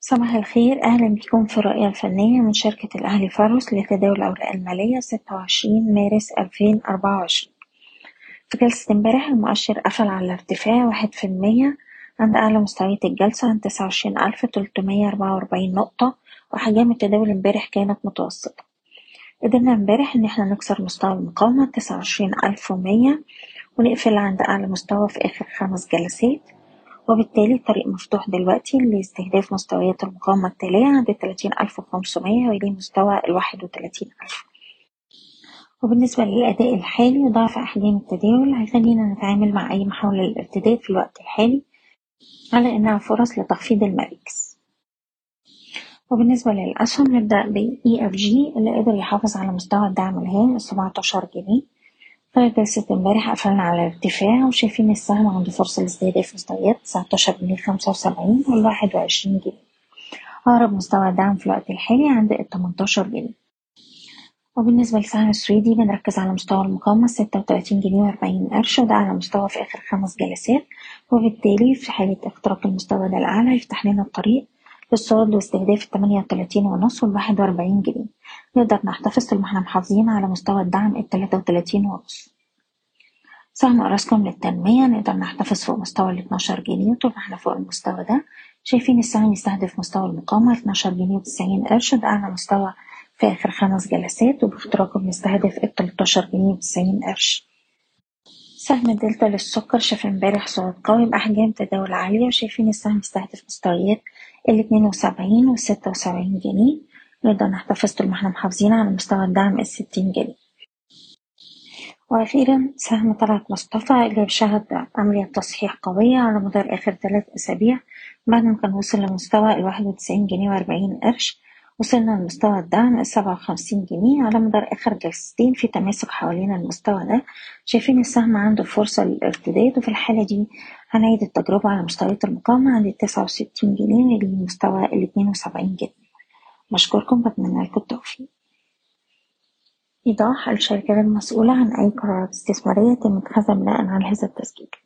صباح الخير، أهلا بكم في الرؤية الفنية من شركة الأهلي فارس لتداول الأوراق المالية 26 مارس 2024. في جلسة امبارح المؤشر قفل على ارتفاع 1% عند أعلى مستويات الجلسة عند 29,344 نقطة، وأحجام التداول امبارح كانت متوسطة. قدرنا امبارح إن احنا نكسر مستوى المقاومة 29,100 ونقفل عند أعلى مستوى في آخر 5 جلسات، وبالتالي الطريق مفتوح دلوقتي لاستهداف مستويات المقاومة التالية عند 30,500 ويلي مستوى 31,000. وبالنسبة للأداء الحالي وضعف أحجام التداول هيخلينا نتعامل مع أي محاولة للارتداد في الوقت الحالي على إنها فرص لتخفيض الملابس. وبالنسبة للأسهم نبدأ ب EFG اللي قدر يحافظ على مستوى الدعم الهام 17 جنيه. في جلسة امبارح قفلنا على ارتفاع وشايفين السهم عنده فرصة لاستهداف مستويات 19,75 وال21 جنيه. أقرب مستوى دعم في الوقت الحالي عند 18 جنيه. وبالنسبة للسهم السويدي بنركز على مستوى المقاومة 36 جنيه و40 قرش، وده على مستوى في آخر 5 جلسات، وبالتالي في حالة اختراق المستوى ده الأعلى هيفتح لنا الطريق للصعود واستهداف 38 ونص وال41 جنيه. نقدر نحتفظ طول ما احنا محافظين على مستوى الدعم 33 ونص. سهم أراسكوم للتنمية نقدر نحتفظ فوق مستوى 12 جنيه طول ما احنا فوق المستوى ده. شايفين السهم يستهدف مستوى المقاومة 12 جنيه و90 قرش، ده أعلى مستوى في آخر 5 جلسات، وباختراقه بنستهدف 13 جنيه و90 قرش. سهم دلتا للسكر شاف امبارح صعود قوي بأحجام تداول عالية، وشايفين السهم يستهدف مستويات 72 و76 جنيه. نقدر نحتفظ طول ما احنا محافظين على مستوى الدعم 60 جنيه. وأخيرا سهم طلعت مصطفى اللي شهد عملية تصحيح قوية على مدار آخر 3 أسابيع بعد ما كان وصل لمستوى 91 جنيه و40 قرش. وصلنا لمستوى الدعم 57 جنيه على مدار آخر جلستين في تماسك حوالين المستوى ده. شايفين السهم عنده فرصة للارتداد، وفي الحالة دي هنعيد التجربة على مستويات المقاومة عند 69 جنيه لمستوى 72 جنيه. بشكركم، بتمنى لكم التوفيق. إيضاح: الشركة غير مسؤولة عن أي قرارات استثمارية يتم اتخاذها بناء على هذا التسجيل.